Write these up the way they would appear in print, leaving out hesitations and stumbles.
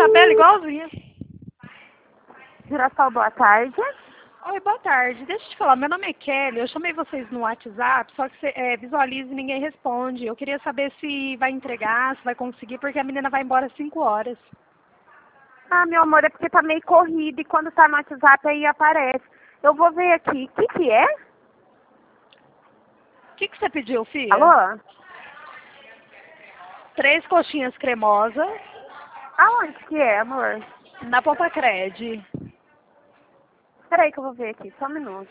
Isabela igualzinha. Girassol, boa tarde. Oi, boa tarde. Deixa eu te falar, meu nome é Kelly, eu chamei vocês no WhatsApp, só que você visualiza e ninguém responde. Eu queria saber se vai entregar, se vai conseguir, porque a menina vai embora às 5 horas. Ah, meu amor, é porque tá meio corrido e quando tá no WhatsApp aí aparece. Eu vou ver aqui. O que é? O que você pediu, filha? Alô? 3 coxinhas cremosas Aonde que é, amor? na Pompa Cred. Peraí que eu vou ver aqui, só um minuto.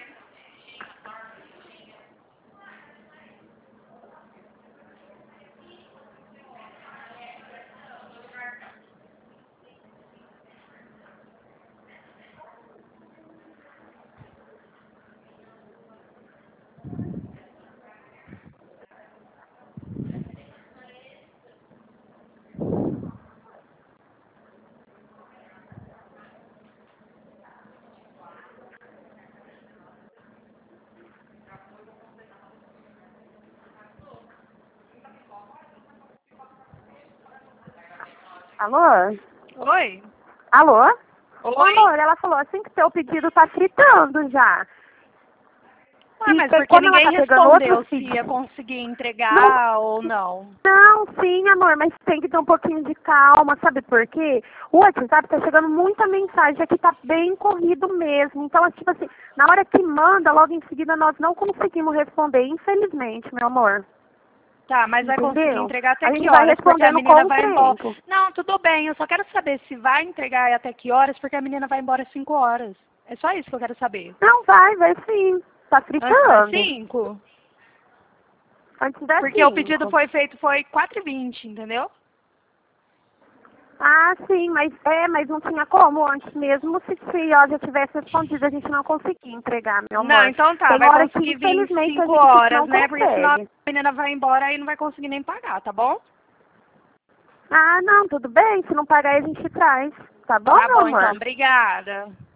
Alô? Oi? Alô? Oi? Amor, ela falou assim que seu pedido tá fritando já. Ué, mas E porque como ela ninguém tá pegando respondeu outros se ia pedidos... conseguir Não, entregar ou não. não, sim, amor, mas tem que ter um pouquinho de calma, sabe por quê? O WhatsApp tá chegando muita mensagem, aqui tá bem corrido mesmo. Então, tipo assim, na hora que manda, logo em seguida nós não conseguimos responder, infelizmente, meu amor. Tá, mas vai conseguir Entendeu? entregar até A que gente vai horas? Porque a respondendo menina com o vai embora. tempo. Não, tudo bem, eu só quero saber se vai entregar até que horas, porque a menina vai embora às 5 horas. É só isso que eu quero saber. Não, vai sim. Tá Antes das fritando. 5? Antes das Porque o pedido 5. foi feito, foi 4h20, entendeu? Ah, sim, mas não tinha como antes mesmo, se ela já tivesse respondido, a gente não conseguia entregar, meu Não, amor. então tá, Tem vai hora que, conseguir vir infelizmente, a 5 gente horas, não né? Porque senão a consegue. menina vai embora e não vai conseguir nem pagar, tá bom? Ah, não, tudo bem, se não pagar a gente traz. Tá bom, Tá meu bom, então, amor? obrigada.